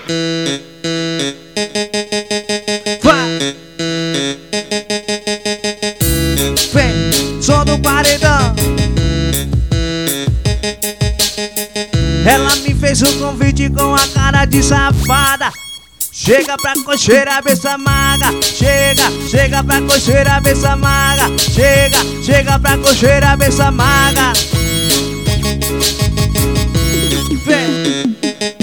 Vai! Vem, som do paredão. Ela me fez um convite com a cara de safada. Chega pra cocheira, beça maga. Chega pra cocheira, beça maga. Chega pra cocheira, beça maga. Vem.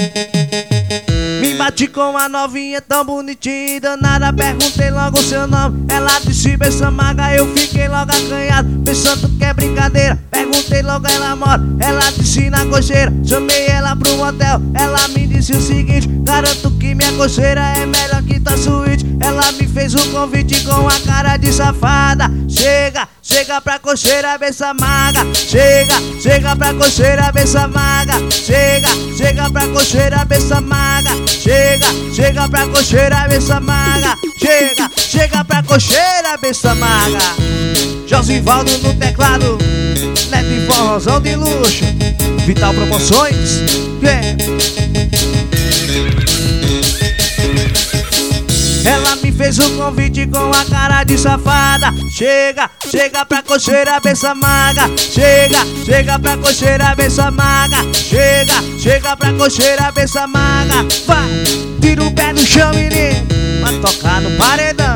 Me bati com a novinha tão bonitinha e danada. Perguntei logo o seu nome, ela disse beça maga. Eu fiquei logo acanhado, pensando que é brincadeira. Perguntei logo ela mora, ela disse na cocheira. Chamei ela pro motel, ela me disse o seguinte: garanto que minha cocheira é melhor que tua suíte. Ela me fez um convite com a cara de safada. Chega pra cocheira, beça maga. Chega pra cocheira, beça maga. Chega pra cocheira, beça maga. Chega pra cocheira, beça maga. Chega pra cocheira, beça maga. Josivaldo no teclado, Neto e forrozão de luxo, Vital Promoções. Ela me fez um convite com a cara de safada. Chega pra cocheira, beça maga. Chega pra cocheira, beça maga. Chega pra cocheira, beça maga. Vai, tira o pé do chão, menino, pra tocar no paredão.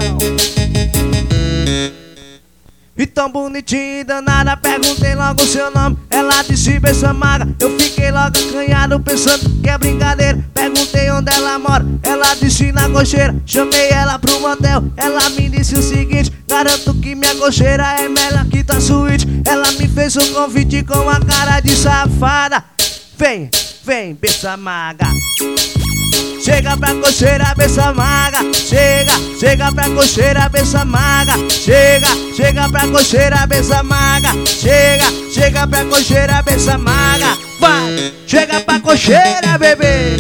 E tão bonitinha e danada, perguntei logo o seu nome, ela disse beça maga. Eu fiquei logo acanhado, pensando que é brincadeira. Perguntei onde ela mora, ela disse na cocheira. Chamei ela pro motel, ela me disse o seguinte: garanto que minha cocheira é melhor que tua suíte. Ela me fez um convite com a cara de safada. Vem, beça maga. Chega pra cocheira, beça maga. Chega pra cocheira, beça maga. Chega pra cocheira, beça maga. Chega pra cocheira, beça maga. Vai, chega pra cocheira, bebê.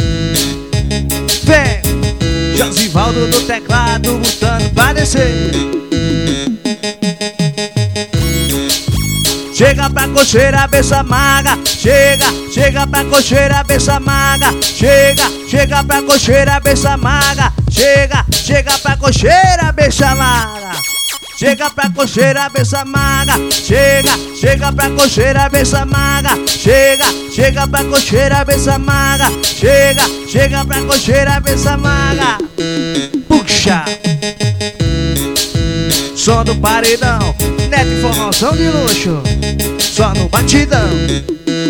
Vem, Josivaldo no teclado, botando pra descer. Chega pra cocheira, beça maga. Chega pra cocheira, beça maga. Chega pra cocheira, beça maga. Chega pra cocheira, beça maga. Chega pra cocheira, beça maga. Chega pra cocheira, beça maga. Chega pra cocheira, beça maga. Chega pra cocheira, beça maga. Puxa! Som do paredão, Neto e forrozão de luxo, só no batidão.